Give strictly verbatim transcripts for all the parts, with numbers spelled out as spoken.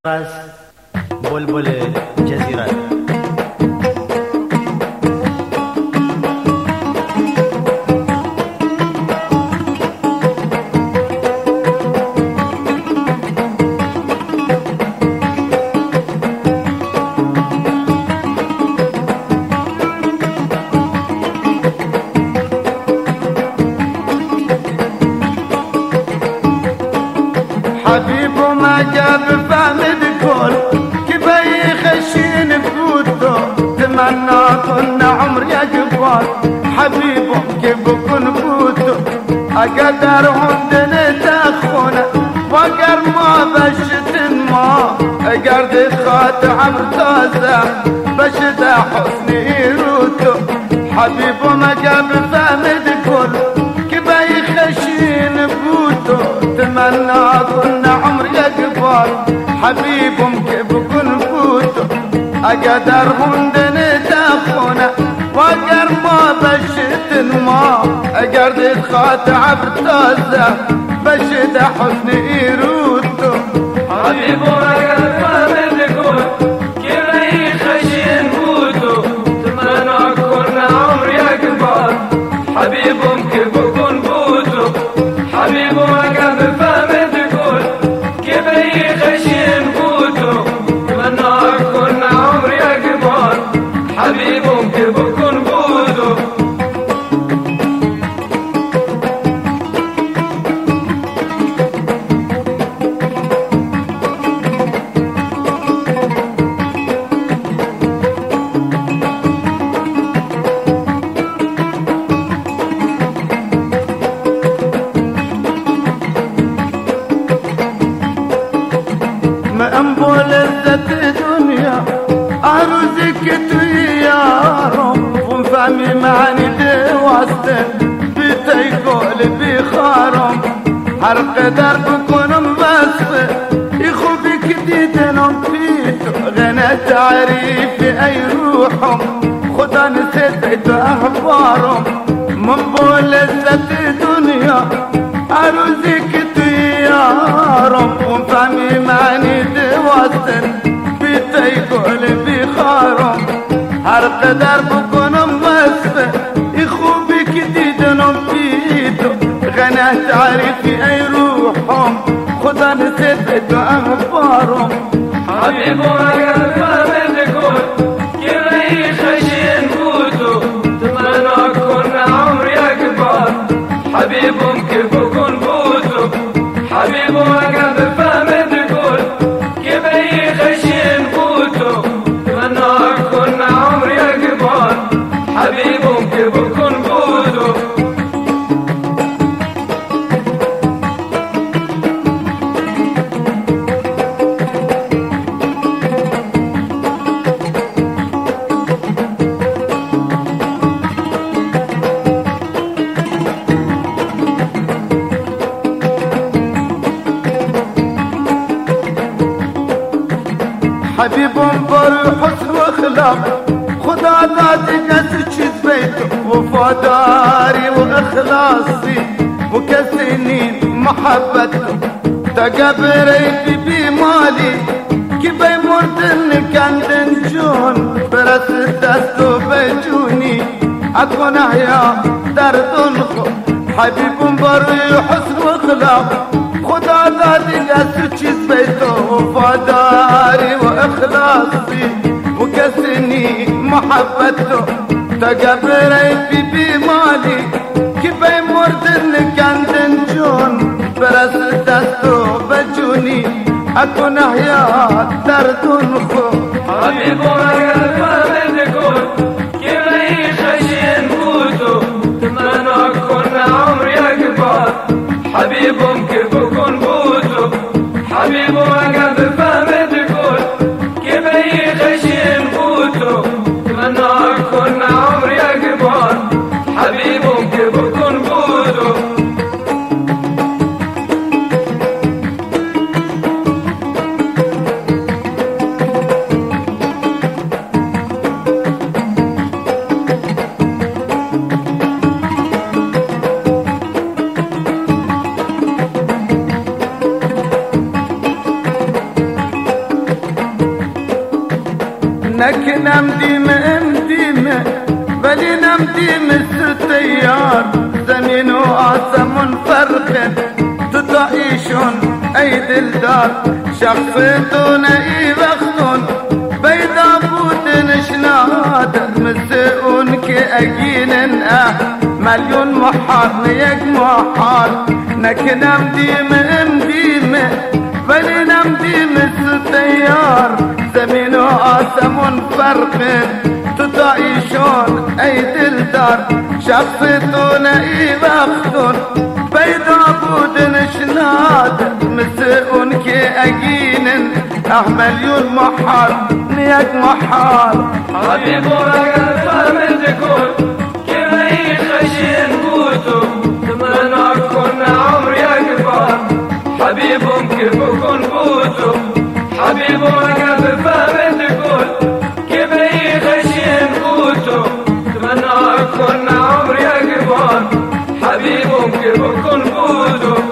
است بلبل جزیره. حبيب وما جاب فهمد كل كبي خشين بفوتو تمنى كنا عمر يا جبال حبيب كيف بكون فوتو اقدر هندن تاخونا وقر ما بشت ما اقرد خات عمر تازع بشت حسني روتو حبيب وما جاب فهمد كل كبي خشين بفوتو تمنى كنا عمر يقبل حبيبهم كيف كن فوتو اقدر هندن تاخونا وقر ما بشت ما اقرد خات عبر تازع بشت حسني روتو حبيبهم اقدر فهمد كل كبي خشين فوتو تمنى كنا عمر يقبل حبيبهم كيف كن فوتو حبيبهم اقدر فهمد كل كبي خشين فوتو تمنى كنا عمر يقبل حبيبهم كيف كن فوتو مأمبول الذات دنيا عروزك تيارم وفهمي معني دي واسطن بتيقول بخارم حرق درب كون مبسط يخوفك ديدنم فيتو غنى تعريفي اي روحهم خدا نسيت اخبارهم منبول الذات دنيا عروزك تيارم وفهمي معني دي واسطن بتيقول بخارم حرق درب كونم مسفة يخوبك ديدنم فيتو غنى تعرفي اي روحهم خدا نسيت اخبارهم حبيبهم اقدر فهمد كل كبي خشين فوتو تمنى كنا عمر يقبل حبيبهم كيف كن فوتو حبيبهم اقدر فهمد كل كبي خشين فوتو تمنى كنا عمر يقبل حبيبهم كيف كن فوتو حبيبهم بر حسن واخلاق خدا ذاتك اسجد بيته وفاداري واخلاصي وكسنين محبته تقبري بمالي كبي مردن كان دنجون برس دستو بجوني اكون احيا درد خو حبيبهم بر حسن واخلاق خدا ذاتك اسجد بيته وفاداري واخلاصي وكسني محبته تقبري بمالي كبي مردن كان دنجون برس دستو بجوني اكون احيا درد خو حبيبهم اقدر فهمد كل كبي خشين فوتو تمنى كنا عمر يقبل حبيبهم كيف كن فوتو حبيبهم اقدر فهمد كل كبي خشين فوتو تمنى كنا عمر يقبل حبيبهم كيف كن فوتو لكن امديم امديم بلي نمديم الستيار زمين وآسم فرق تطعيشون ايد الدار شخصيتون اي بختون بيدا بودن شناد مسئون كي اجين اه مليون محال نيك محال لكن امديم امديم بلي نمديم الستيار زمين وآسم فرق تطعيشون ايد الدار شخصيتون اي بختون بيدا بودن شناد مسئون كي اجين اه مليون محال نيك محال حبيب ورقة من تكون كما يخشين بوتو تمنى كنا عمري اكبر حبيبهم كيف يكون بوتو حبيب ورقة من تكون كما يخشين بوتو تمنى كنا عمري اكبر حبيبهم كيف يكون بوتو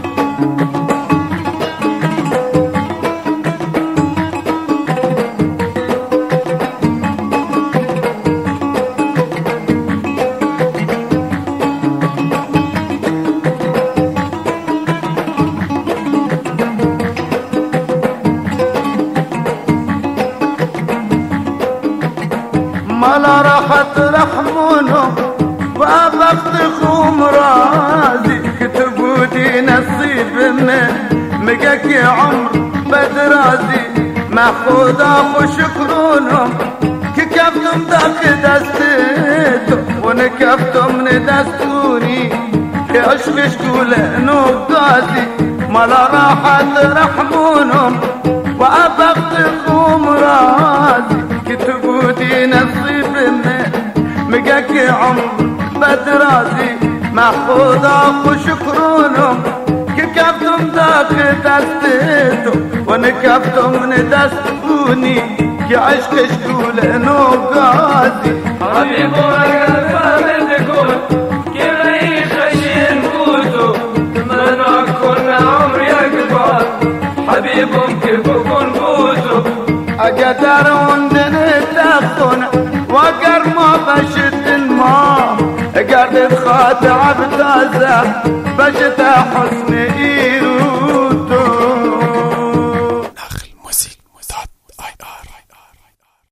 مالا راحت رحمونهم وابختكم رازي كتبوا دي نصيب من مقاك يا عمر بدرازي ماخوذ اخو شكرونهم ككفتم داك دستيتو ونكفتم ندستوني يشغش قول نوبدازي مالا راحت رحمونهم وابختكم رازي كتبوا دي نصيب من مقاك يا عمر بدرازي ماخوذ اخو شكرونهم ككفتم داك دستيتو ونكفتم ندستوني كعشق شكول نوقازي حبيب ورقة من تكون كما يخشين بوتو تمنى كنا عمري اكبر حبيبهم كيف يكون بوتو اقدر وندن التخون وقر ما بشت الماء قرد خاتع بتازه بشت حسن